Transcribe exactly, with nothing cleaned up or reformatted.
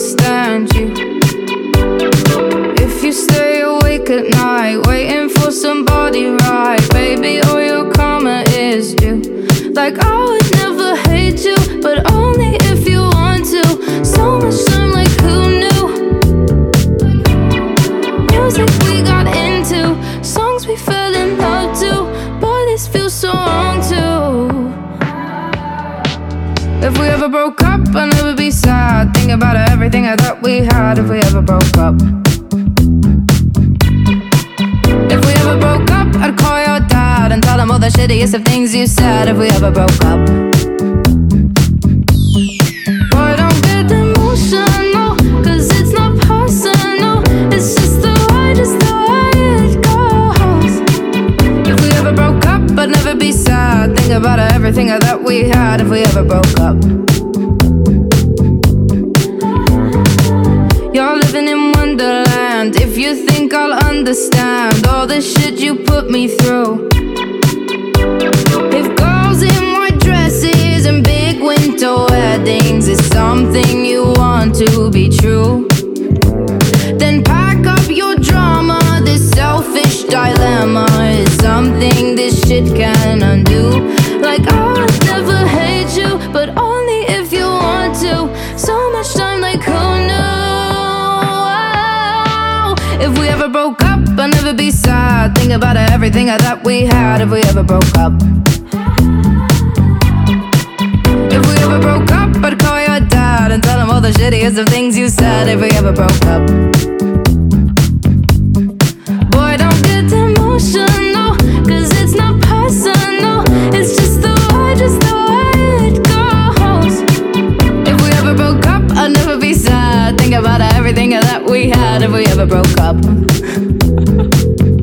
understand you. If you stay awake at night, waiting for somebody right, baby, all your karma is due. Like I would never hate you, but only if you want to. So much time, like who knew? Music we got into, songs we fell in love to. Boy, this feels so wrong too. If we ever broke up, I'd never be sad. Think about everything I thought we had. If we ever broke up, if we ever broke up, I'd call your dad and tell him all the shittiest of things you said. If we ever broke up, boy, don't get emotional, cause it's not personal. It's just the way, just the way it goes. If we ever broke up, I'd never be sad. Think about everything I thought we had. If we ever broke up, you're living in Wonderland. If you think I'll understand all the shit you put me through. If girls in white dresses and big winter weddings is something you want to be true, then pack up your drama. This selfish dilemma is something this shit can undo. Like I would never hate you, but only if you want to. So much time, like who knew? If we ever broke up, I'd never be sad. Think about everything I thought we had. If we ever broke up, if we ever broke up, I'd call your dad and tell him all the shittiest of things you said. If we ever broke up, boy, don't get emotional, cause it's not personal. It's just the way, just the way it goes. If we ever broke up, I'd never be sad. Think about everything that we had. If we ever broke up.